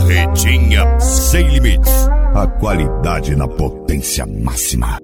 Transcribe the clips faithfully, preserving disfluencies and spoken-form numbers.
Carretinha sem limites. A qualidade na potência máxima.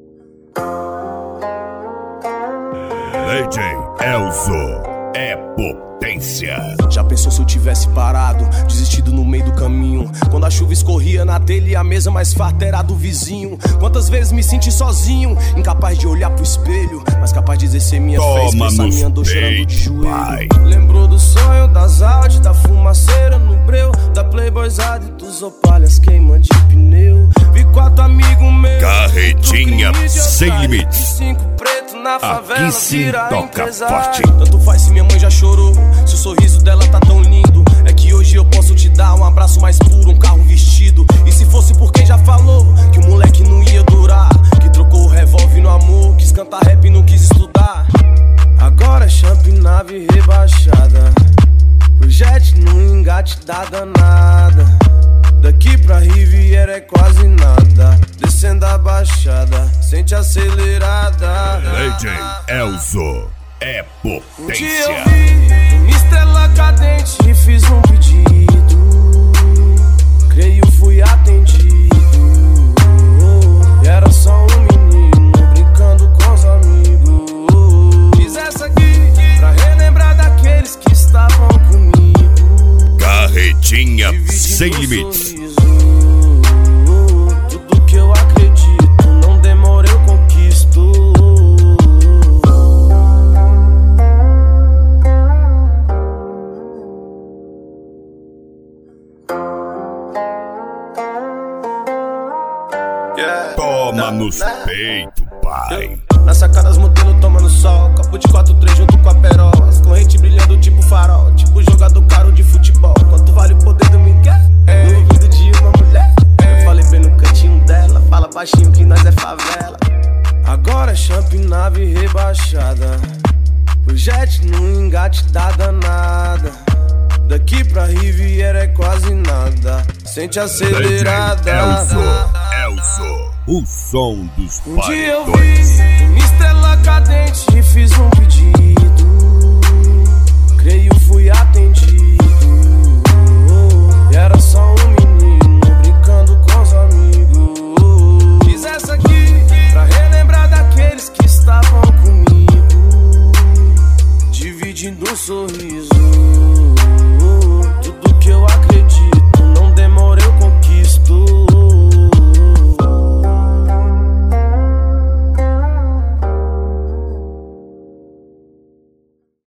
D J Elzo é potência. Já pensou se eu tivesse parado, desistido no meio do caminho? Quando a chuva escorria na telha e a mesa mais farta era do vizinho. Quantas vezes me senti sozinho, incapaz de olhar pro espelho, mas capaz de exercer minha Toma fé, expressar minha dor chorando de joelho. Pai. Lembrou do sonho, das Audi, da fumaceira no breu, da playboyzada e dos opalhas queimando de pneu. Vi quatro amigos meus, Carretinha sem limites. Cinco pretos na favela, aqui sim virar toca empresário. forte. Tanto faz se minha mãe já chorou, se o sorriso dela tá tão lindo. É que hoje eu posso te dar um abraço mais puro, um carro vestido. E se fosse por quem já falou que o moleque não ia durar, que trocou o revólver no amor, quis cantar rap e não quis estudar. Agora é champ nave rebaixada, o jet no engate da danada. Daqui pra Riviera é quase nada, descendo a baixada, sente acelerada. D J Elzo é potência. Um dia eu vi uma estrela cadente e fiz um pedido, creio fui atendido. E era só um menino brincando com os amigos. Fiz essa aqui pra relembrar daqueles que estavam comigo. Carretinha sem limites. Tudo que eu acredito, não demora eu conquisto. Yeah. Toma nos peitos, pai. Na sacada as modelos tomando sol, copo de quatro três junto com a perola, as correntes brilhando tipo farol, tipo jogador caro de futebol. Quanto vale o poder do Miguel? É. No ouvido de uma mulher, é. Eu falei bem no cantinho dela, fala baixinho que nós é favela. Agora é champ nave rebaixada, o jet no engate da danada. Daqui pra Riviera é quase nada, sente acelerada. Elzo, Elzo, o som dos Um dia eu paredões. vi uma estrela cadente e fiz um pedido, creio fui atendido. E era só um menino brincando com os amigos. Fiz essa aqui pra relembrar daqueles que estavam comigo, dividindo um sorriso. Tudo que eu acredito,